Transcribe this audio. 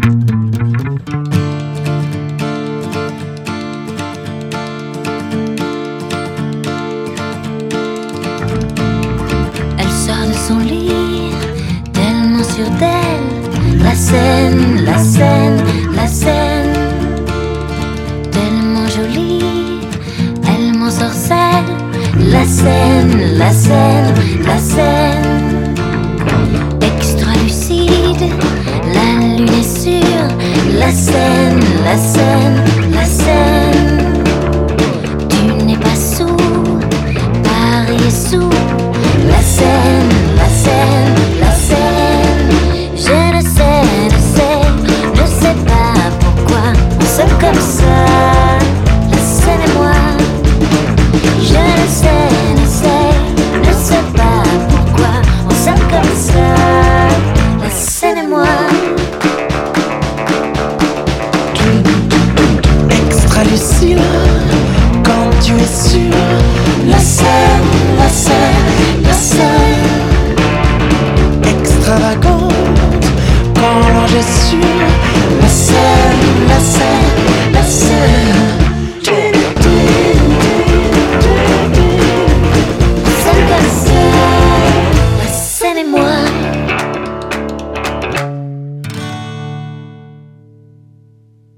Elle sort de son lit, tellement sûre d'elle. La scène, la scène, la scène, tellement jolie, elle m'ensorcelle. La scène, la scène, la scène, extra lucide, la lune est sûre. La scène, la scène, la scène, tu n'es pas sourd, Paris est sourd. La scène, la scène, la scène, je ne sais pas pourquoi on s'aime comme ça. La scène et moi, je ne sais pas pourquoi on s'aime comme ça. La scène et moi. Extra lucide, quand tu es sûr. La scène.